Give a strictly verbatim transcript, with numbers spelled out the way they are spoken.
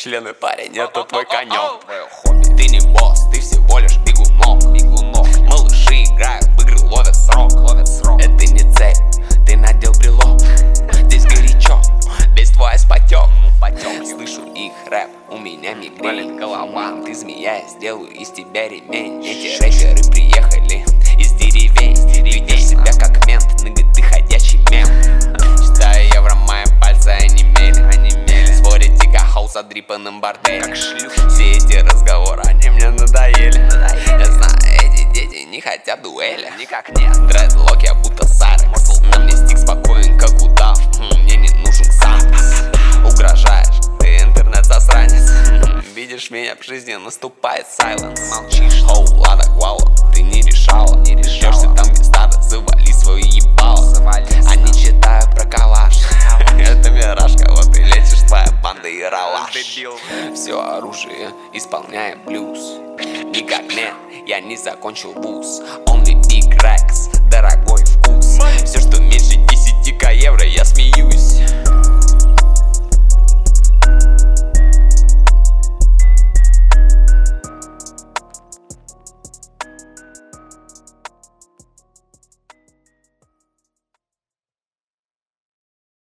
члены, парень, это твой конек. Твое хобби. Ты не босс, ты всего лишь бегунок. Бегунок. Малыши играют в игры, ловят срок. Ловят срок. Это не цель, ты надел брелок. Здесь горячо, весь твой спотек. Потек. Слышу их рэп, у меня Болит мигрень. голова. Ты змея, я сделаю из тебя ремень. Эти рэперы приехали из деревень. Ведешь себя как мент, ныга, ты ходячий мем. Считаю евро, мои пальцы онемели. Онемели. Спорить тика хаус о дрипанном борделе. Как шлюхи. Все эти разговоры, они мне надоели. Надоели. Я знаю, эти дети не хотят дуэли. Никак нет. Дредлок, я будто Сайрекс. На мне стик спокоен, как удав. М, Мне не нужен Сантос. Угрожаешь, ты интернет-засранец. Видишь меня в жизни, наступает сайленс. Молчишь. Хоу, лада, гвала, ты не решала. Не решала. Ждёшься там, где стадо, завали свою ебало. Завали А свою. не читаю про калаш. Это миражка, вот ты лечишь, твоя банда и ралаш. Дебил. Все оружие исполняет блюз. Никак нет, я не закончил вуз. Only big racks, дорогой вкус. Все, что меньше десяти евро, я смеюсь.